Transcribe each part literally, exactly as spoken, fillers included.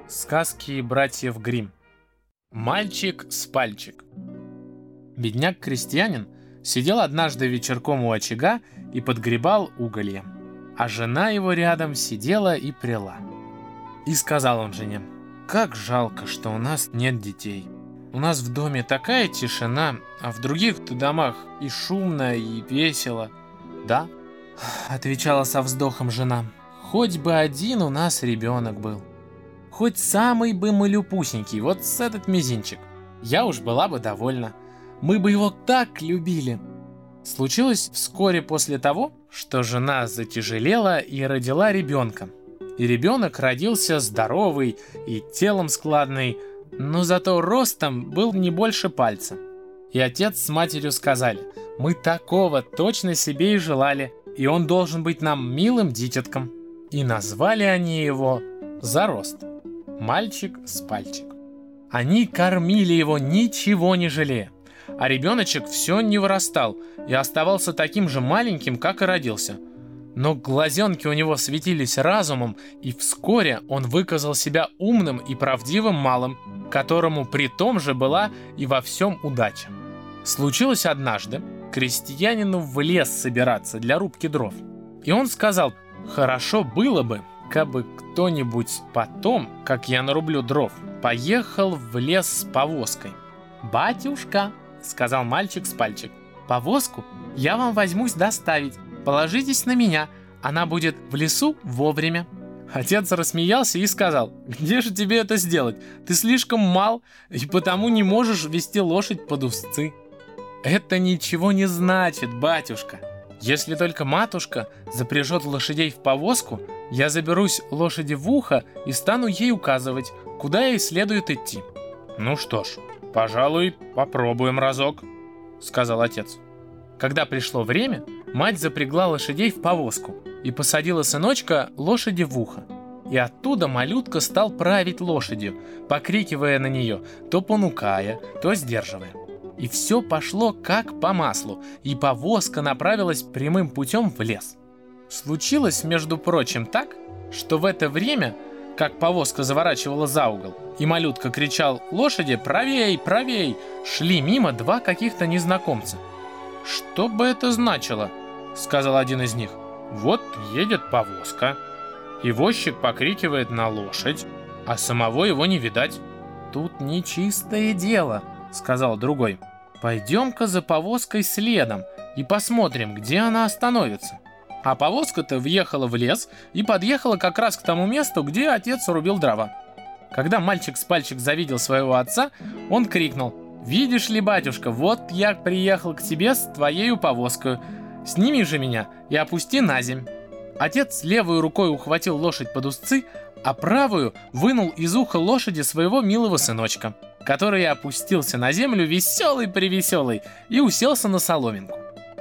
Сказки братьев Гримм. Мальчик с пальчик. Бедняк-крестьянин сидел однажды вечерком у очага и подгребал уголья, а жена его рядом сидела и пряла. И сказал он жене: «Как жалко, что у нас нет детей. У нас в доме такая тишина, а в других-то домах и шумно, и весело». «Да», — отвечала со вздохом жена, — «хоть бы один у нас ребенок был. Хоть самый бы малюпусенький, вот с этот мизинчик. Я уж была бы довольна. Мы бы его так любили». Случилось вскоре после того, что жена затяжелела и родила ребенка. И ребенок родился здоровый и телом складный, но зато ростом был не больше пальца. И отец с матерью сказали: «Мы такого точно себе и желали, и он должен быть нам милым дитятком». И назвали они его Зарост. Мальчик с пальчик. Они кормили его, ничего не жалея. А ребеночек все не вырастал и оставался таким же маленьким, как и родился. Но глазенки у него светились разумом, и вскоре он выказал себя умным и правдивым малым, которому при том же была и во всем удача. Случилось однажды крестьянину в лес собираться для рубки дров. И он сказал: «Хорошо было бы, кабы кто-нибудь потом, как я нарублю дров, поехал в лес с повозкой». «Батюшка», — сказал мальчик с пальчик, — «повозку я вам возьмусь доставить. Положитесь на меня, она будет в лесу вовремя». Отец рассмеялся и сказал: «Где же тебе это сделать? Ты слишком мал и потому не можешь вести лошадь под узцы». «Это ничего не значит, батюшка. Если только матушка запряжет лошадей в повозку, я заберусь лошади в ухо и стану ей указывать, куда ей следует идти». «Ну что ж, пожалуй, попробуем разок», — сказал отец. Когда пришло время, мать запрягла лошадей в повозку и посадила сыночка лошади в ухо. И оттуда малютка стал править лошадью, покрикивая на нее, то понукая, то сдерживая. И все пошло как по маслу, и повозка направилась прямым путем в лес. Случилось, между прочим, так, что в это время, как повозка заворачивала за угол, и малютка кричал лошади «Правей, правей!», шли мимо два каких-то незнакомца. «Что бы это значило?» — сказал один из них. «Вот едет повозка, и возчик покрикивает на лошадь, а самого его не видать». «Тут нечистое дело», — сказал другой. «Пойдем-ка за повозкой следом и посмотрим, где она остановится». А повозка-то въехала в лес и подъехала как раз к тому месту, где отец рубил дрова. Когда мальчик с пальчик завидел своего отца, он крикнул: «Видишь ли, батюшка, вот я приехал к тебе с твоею повозкой. Сними же меня и опусти на земь». Отец левой рукой ухватил лошадь под узцы, а правую вынул из уха лошади своего милого сыночка, который опустился на землю веселый-превеселый и уселся на соломинку.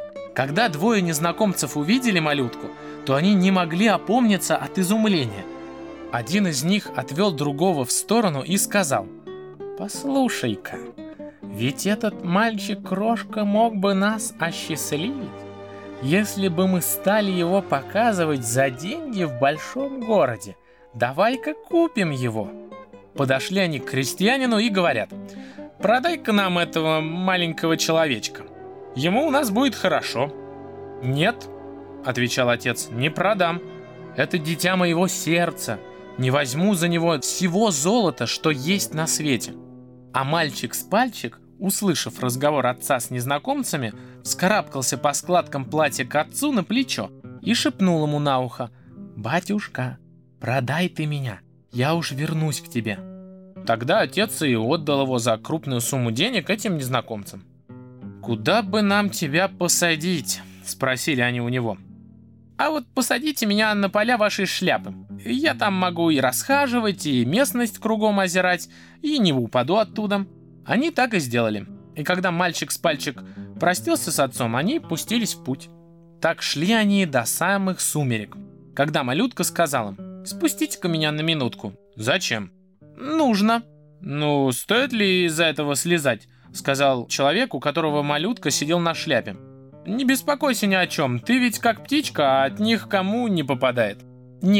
Когда двое незнакомцев увидели малютку, то они не могли опомниться от изумления. Один из них отвел другого в сторону и сказал: «Послушай-ка, ведь этот мальчик-крошка мог бы нас осчастливить, если бы мы стали его показывать за деньги в большом городе. Давай-ка купим его». Подошли они к крестьянину и говорят: «Продай-ка нам этого маленького человечка. Ему у нас будет хорошо». «Нет», — отвечал отец, — «не продам. Это дитя моего сердца. Не возьму за него всего золота, что есть на свете». А мальчик с пальчик, услышав разговор отца с незнакомцами, вскарабкался по складкам платья к отцу на плечо и шепнул ему на ухо: «Батюшка, продай ты меня, я уж вернусь к тебе». Тогда отец и отдал его за крупную сумму денег этим незнакомцам. «Куда бы нам тебя посадить?» — спросили они у него. «А вот посадите меня на поля вашей шляпы. Я там могу и расхаживать, и местность кругом озирать, и не упаду оттуда». Они так и сделали. И когда мальчик с пальчик простился с отцом, они пустились в путь. Так шли они до самых сумерек, когда малютка сказал им: «Спустите-ка меня на минутку». «Зачем?» «Нужно». «Ну, стоит ли из-за этого слезать?» — сказал человек, у которого малютка сидел на шляпе. «Не беспокойся ни о чем, ты ведь как птичка, а от них кому не попадает». «Нет», —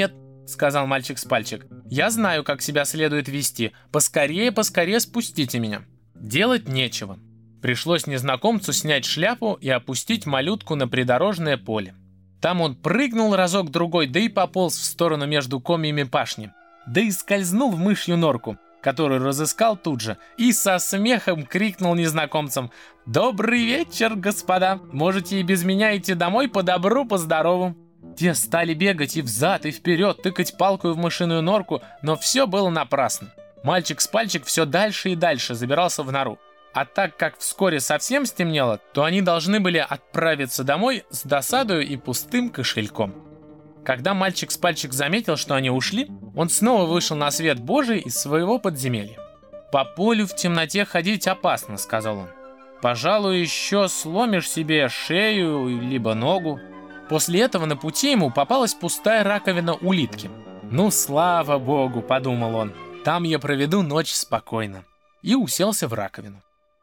сказал мальчик с пальчик. «Я знаю, как себя следует вести. Поскорее, поскорее спустите меня». Делать нечего. Пришлось незнакомцу снять шляпу и опустить малютку на придорожное поле. Там он прыгнул разок-другой, да и пополз в сторону между комьями пашни. Да и скользнул в мышью норку, которую разыскал тут же, и со смехом крикнул незнакомцам: «Добрый вечер, господа! Можете и без меня идти домой по добру, по здорову». Те стали бегать и взад, и вперед, тыкать палкой в мышиную норку, но все было напрасно. Мальчик с пальчик все дальше и дальше забирался в нору. А так как вскоре совсем стемнело, то они должны были отправиться домой с досадою и пустым кошельком. Когда мальчик с пальчик заметил, что они ушли, он снова вышел на свет Божий из своего подземелья. «По полю в темноте ходить опасно», — сказал он. «Пожалуй, еще сломишь себе шею либо ногу». После этого на пути ему попалась пустая раковина улитки. «Ну, слава богу», — подумал он, — «там я проведу ночь спокойно». И уселся в раковину.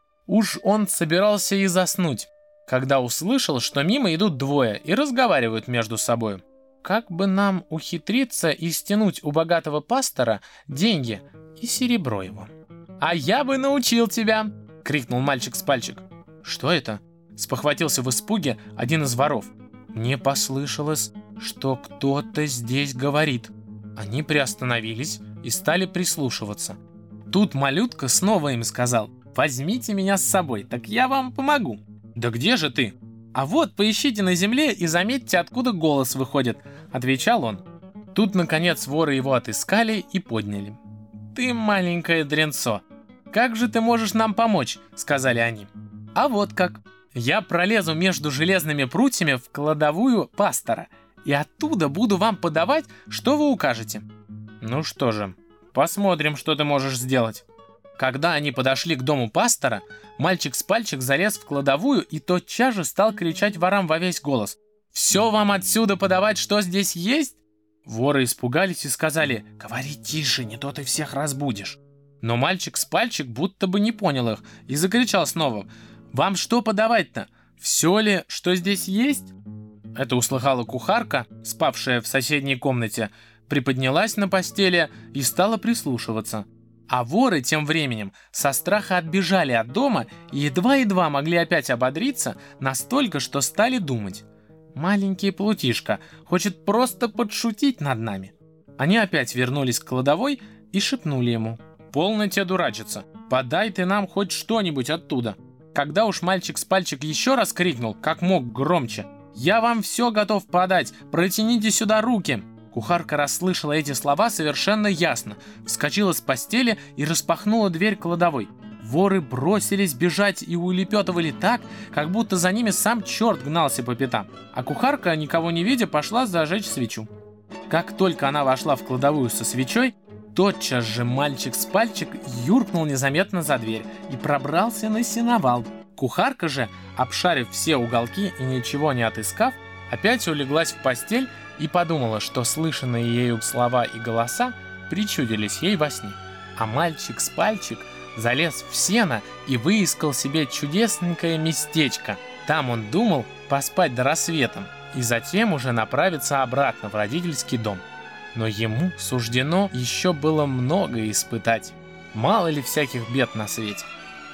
Уж он собирался и заснуть, когда услышал, что мимо идут двое и разговаривают между собой. «Как бы нам ухитриться и стянуть у богатого пастора деньги и серебро его?» «А я бы научил тебя!» — крикнул мальчик с пальчик. «Что это?» — спохватился в испуге один из воров. «Мне послышалось, что кто-то здесь говорит». Они приостановились и стали прислушиваться. Тут малютка снова им сказал: «Возьмите меня с собой, так я вам помогу». «Да где же ты?» «А вот, поищите на земле и заметьте, откуда голос выходит», — отвечал он. Тут, наконец, воры его отыскали и подняли. «Ты маленькое дренцо, как же ты можешь нам помочь?» — сказали они. «А вот как. Я пролезу между железными прутьями в кладовую пастора, и оттуда буду вам подавать, что вы укажете». «Ну что же, посмотрим, что ты можешь сделать». Когда они подошли к дому пастора, мальчик с пальчик залез в кладовую и тотчас же стал кричать ворам во весь голос: «Все вам отсюда подавать, что здесь есть?» Воры испугались и сказали: «Говори тише, не то ты всех разбудишь». Но мальчик с пальчик будто бы не понял их и закричал снова: «Вам что подавать-то? Все ли, что здесь есть?» Это услыхала кухарка, спавшая в соседней комнате, приподнялась на постели и стала прислушиваться. А воры тем временем со страха отбежали от дома и едва-едва могли опять ободриться, настолько, что стали думать: «Маленький плутишка хочет просто подшутить над нами». Они опять вернулись к кладовой и шепнули ему: «Полно тебе дурачиться, подай ты нам хоть что-нибудь оттуда». Когда уж мальчик с пальчик еще раз крикнул, как мог громче: «Я вам все готов подать, протяните сюда руки». Кухарка расслышала эти слова совершенно ясно, вскочила с постели и распахнула дверь кладовой. Воры бросились бежать и улепетывали так, как будто за ними сам черт гнался по пятам. А кухарка, никого не видя, пошла зажечь свечу. Как только она вошла в кладовую со свечой, тотчас же мальчик с пальчик юркнул незаметно за дверь и пробрался на сеновал. Кухарка же, обшарив все уголки и ничего не отыскав, опять улеглась в постель и подумала, что слышанные ею слова и голоса причудились ей во сне. А мальчик с пальчик залез в сено и выискал себе чудесненькое местечко. Там он думал поспать до рассвета и затем уже направиться обратно в родительский дом. Но ему суждено еще было многое испытать. Мало ли всяких бед на свете.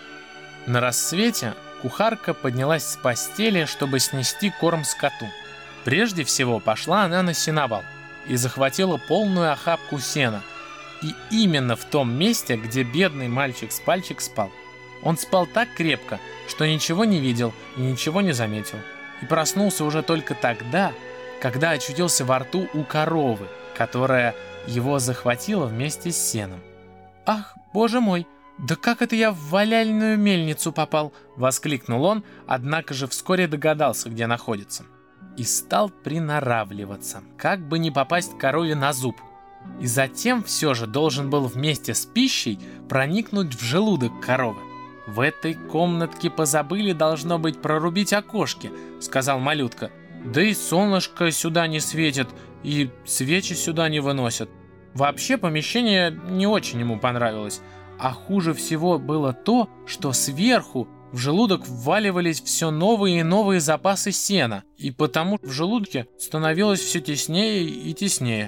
На рассвете кухарка поднялась с постели, чтобы снести корм скоту. Прежде всего пошла она на сеновал и захватила полную охапку сена. И именно в том месте, где бедный мальчик с пальчик спал. Он спал так крепко, что ничего не видел и ничего не заметил. И проснулся уже только тогда, когда очутился во рту у коровы, которая его захватила вместе с сеном. «Ах, боже мой, да как это я в валяльную мельницу попал?» — воскликнул он, однако же вскоре догадался, где находится. И стал приноравливаться, как бы не попасть корове на зуб. И затем все же должен был вместе с пищей проникнуть в желудок коровы. «В этой комнатке позабыли, должно быть, прорубить окошки», — сказал малютка. «Да и солнышко сюда не светит, и свечи сюда не выносят». Вообще помещение не очень ему понравилось. А хуже всего было то, что сверху в желудок вваливались все новые и новые запасы сена, и потому в желудке становилось все теснее и теснее.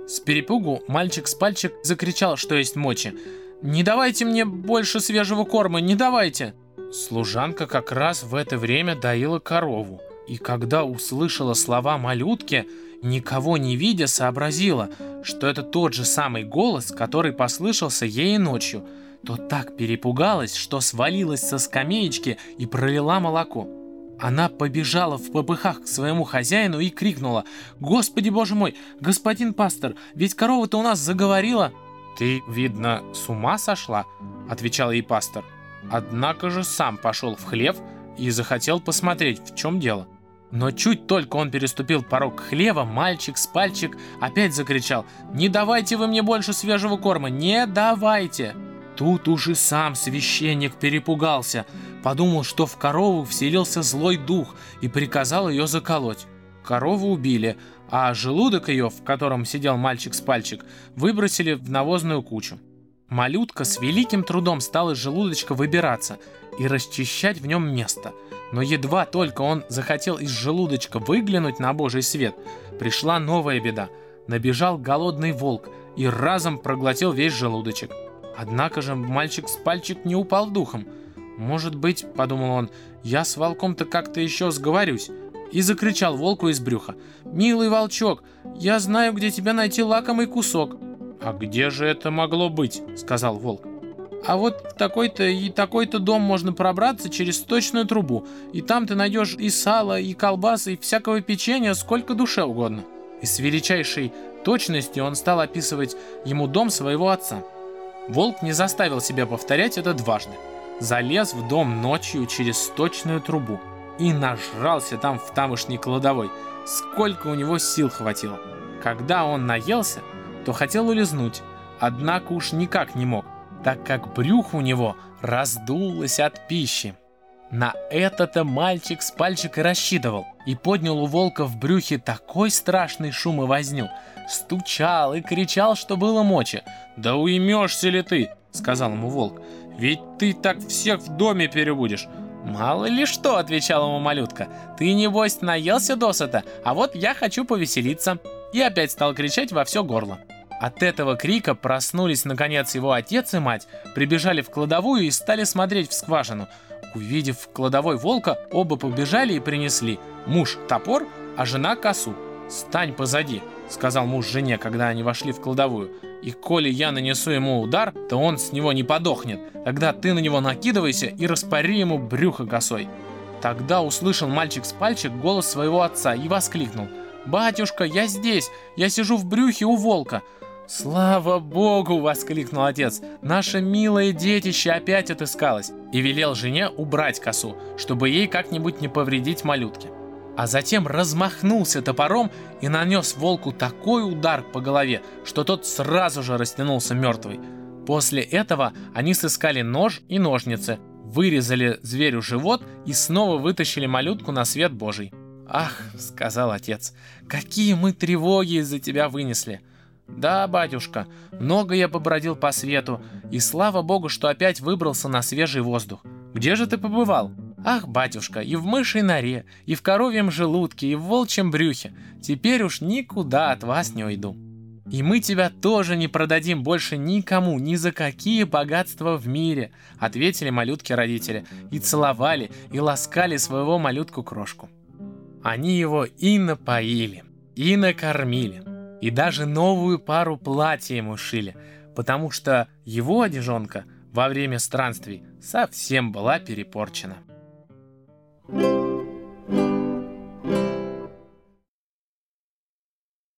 С перепугу мальчик-спальчик закричал, что есть мочи: «Не давайте мне больше свежего корма, не давайте!» Служанка как раз в это время доила корову, и когда услышала слова малютки, никого не видя, сообразила, что это тот же самый голос, который послышался ей ночью, то так перепугалась, что свалилась со скамеечки и пролила молоко. Она побежала в попыхах к своему хозяину и крикнула: «Господи боже мой, господин пастор, ведь корова-то у нас заговорила!» «Ты, видно, с ума сошла?» — отвечал ей пастор. Однако же сам пошел в хлев и захотел посмотреть, в чем дело. Но чуть только он переступил порог хлева, мальчик-спальчик опять закричал: «Не давайте вы мне больше свежего корма, не давайте!» Тут уж и сам священник перепугался, подумал, что в корову вселился злой дух, и приказал ее заколоть. Корову убили, а желудок ее, в котором сидел мальчик-спальчик, выбросили в навозную кучу. Малютка с великим трудом стал из желудочка выбираться и расчищать в нем место. Но едва только он захотел из желудочка выглянуть на Божий свет, пришла новая беда. Набежал голодный волк и разом проглотил весь желудочек. Однако же мальчик-спальчик не упал духом. «Может быть, — подумал он, — я с волком-то как-то еще сговорюсь». И закричал волку из брюха: «Милый волчок, я знаю, где тебе найти лакомый кусок». «А где же это могло быть?» — сказал волк. «А вот в такой-то и такой-то дом можно пробраться через сточную трубу, и там ты найдешь и сало, и колбасы, и всякого печенья, сколько душе угодно». И с величайшей точностью он стал описывать ему дом своего отца. Волк не заставил себя повторять это дважды. Залез в дом ночью через сточную трубу и нажрался там в тамошней кладовой, сколько у него сил хватило. Когда он наелся, то хотел улизнуть, однако уж никак не мог, так как брюхо у него раздулось от пищи. На это-то мальчик-спальчик и рассчитывал, и поднял у волка в брюхе такой страшный шум и возню, стучал и кричал, что было мочи. «Да уймешься ли ты?» — сказал ему волк. «Ведь ты так всех в доме перебудешь». «Мало ли что», — отвечал ему малютка, — «ты, небось, наелся досыта, а вот я хочу повеселиться». И опять стал кричать во все горло. От этого крика проснулись, наконец, его отец и мать, прибежали в кладовую и стали смотреть в скважину. Увидев в кладовой волка, оба побежали и принесли: муж топор, а жена косу. «Стань позади», — сказал муж жене, когда они вошли в кладовую, «и коли я нанесу ему удар, то он с него не подохнет. Тогда ты на него накидывайся и распори ему брюхо косой». Тогда услышал мальчик-спальчик голос своего отца и воскликнул: «Батюшка, я здесь, я сижу в брюхе у волка». «Слава Богу!» — воскликнул отец. «Наше милое детище опять отыскалось!» И велел жене убрать косу, чтобы ей как-нибудь не повредить малютке. А затем размахнулся топором и нанес волку такой удар по голове, что тот сразу же растянулся мертвый. После этого они сыскали нож и ножницы, вырезали зверю живот и снова вытащили малютку на свет Божий. «Ах!» — сказал отец, — «какие мы тревоги из-за тебя вынесли!» «Да, батюшка, много я побродил по свету, и слава Богу, что опять выбрался на свежий воздух. Где же ты побывал?» «Ах, батюшка, и в мышьей норе, и в коровьем желудке, и в волчьем брюхе. Теперь уж никуда от вас не уйду. И мы тебя тоже не продадим больше никому, ни за какие богатства в мире», — ответили малютки-родители, и целовали, и ласкали своего малютку-крошку. Они его и напоили, и накормили, и даже новую пару платья ему шили, потому что его одежонка во время странствий совсем была перепорчена.